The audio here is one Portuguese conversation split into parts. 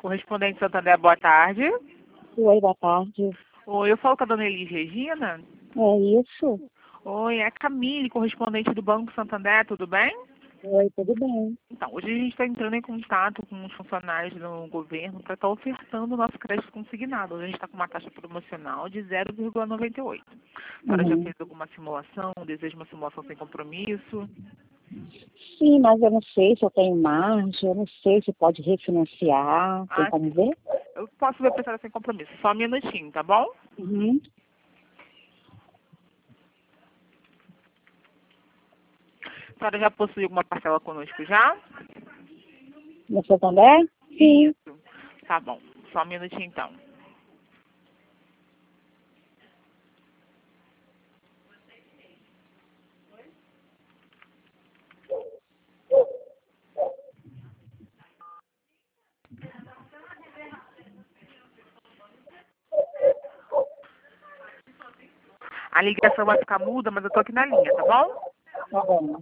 Correspondente Santander, boa tarde. Oi, boa tarde. Oi, eu falo com a dona Elis Regina. É isso? Oi, é a Camille, correspondente do Banco Santander, tudo bem? Oi, tudo bem. Então, hoje a gente está entrando em contato com os funcionários do governo para estar ofertando o nosso crédito consignado. Hoje a gente está com uma taxa promocional de 0,98. A senhora já fez alguma simulação, deseja uma simulação sem compromisso? Sim, mas eu não sei se eu tenho margem, eu não sei se pode refinanciar. Tem como ver? Eu posso ver a senhora sem compromisso. Só um minutinho, tá bom? Uhum. A senhora já possui alguma parcela conosco já? No Santander? Sim. Isso. Tá bom. Só um minutinho então. A ligação vai ficar muda, mas eu tô aqui na linha, tá bom? Tá bom.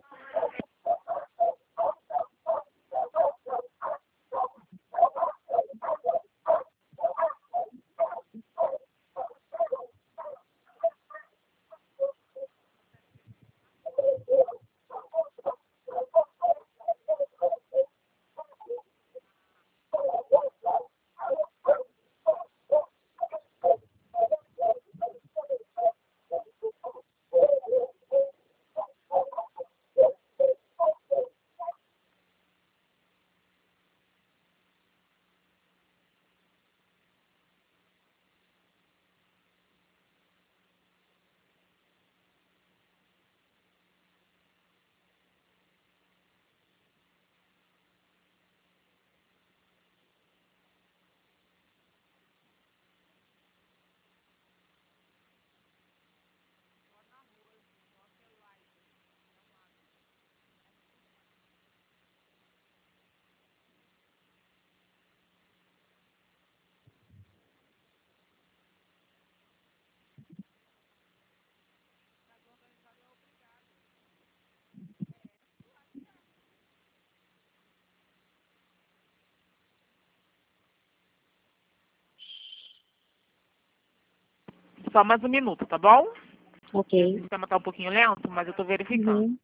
Só mais um minuto, tá bom? O Ok. sistema tá um pouquinho lento, mas eu tô verificando. Uhum.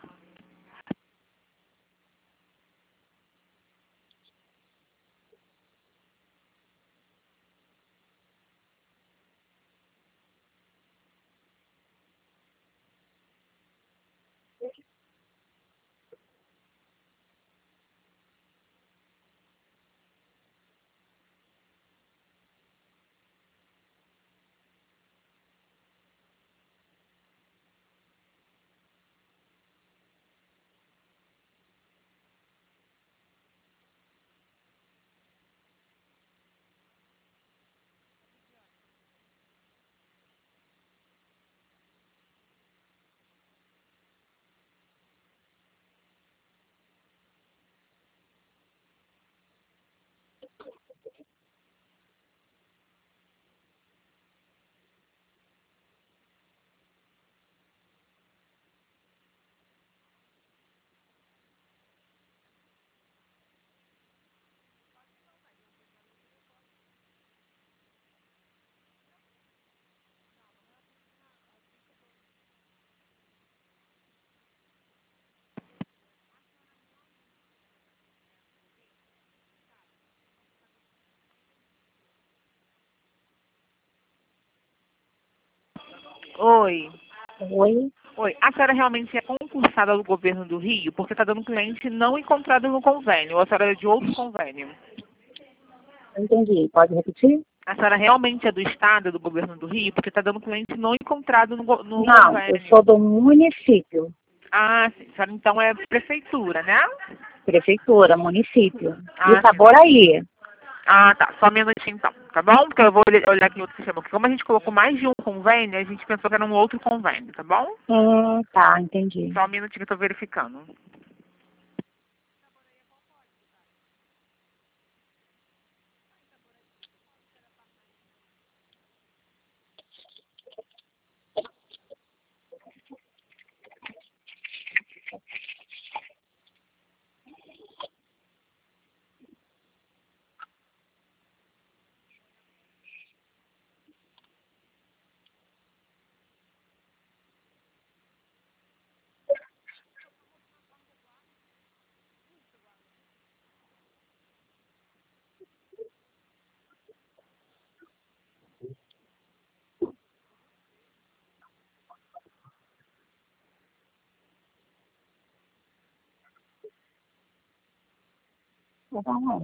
Oi. Oi. Oi. A senhora realmente é concursada do governo do Rio? Porque tá dando cliente não encontrado no convênio. Ou a senhora é de outro convênio? Entendi. Pode repetir? A senhora realmente é do estado, do governo do Rio? Porque tá dando cliente não encontrado no Não, eu convênio. sou do município. Ah, sim. A senhora então é prefeitura, né? Prefeitura, município. E o Ah, sim. sabor aí? Ah, tá. Só um minutinho então, tá bom? Porque eu vou olhar aqui em outro sistema. Porque como a gente colocou mais de um convênio, a gente pensou que era um outro convênio, tá bom? Tá, entendi. Só um minutinho que eu tô verificando. Tá bom.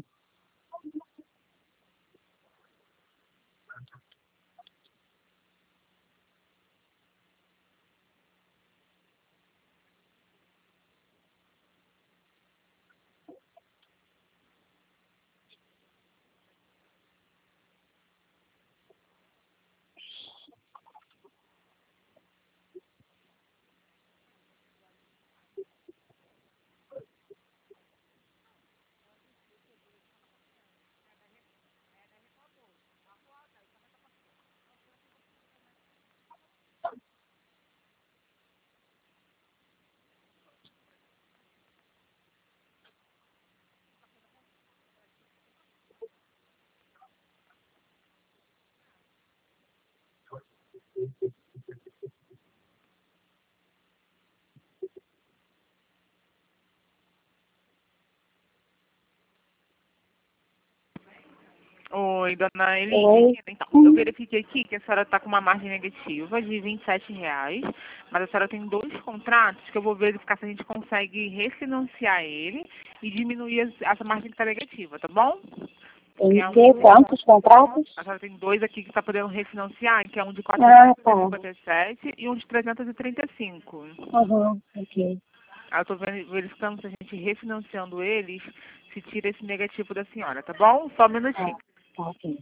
Oi, dona Oi. Elis. Então, eu verifiquei aqui que a senhora está com uma margem negativa de R$ 27, mas a senhora tem 2 contratos que eu vou verificar se a gente consegue refinanciar ele e diminuir essa margem que está negativa, tá bom? Tem É que quantos contratos? A senhora tem 2 aqui que está podendo refinanciar, que é um de Tá. 457 e um de 335. Ok. Aí eu estou verificando se a gente refinanciando eles, se tira esse negativo da senhora, tá bom? Só um minutinho. Tá, ok.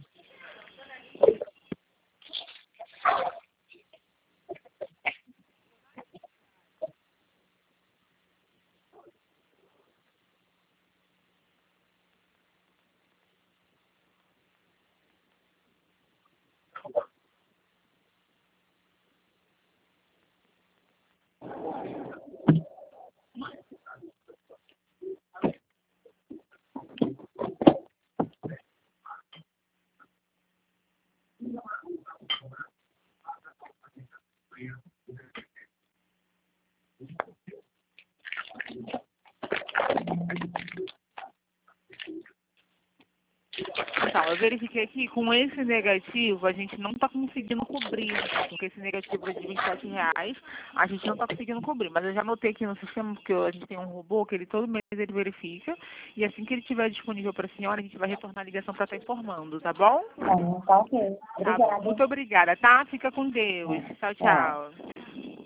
Então, eu verifiquei aqui, com esse negativo, a gente não está conseguindo cobrir. Com esse negativo de R$ 27, a gente não está conseguindo cobrir. Mas eu já anotei aqui no sistema, porque a gente tem um robô que ele todo mês ele verifica. E assim que ele estiver disponível para a senhora, a gente vai retornar a ligação para estar informando, tá bom? Tá ok. Tá bom. Obrigada. Muito obrigada, tá? Fica com Deus. Tchau, Tchau. tchau.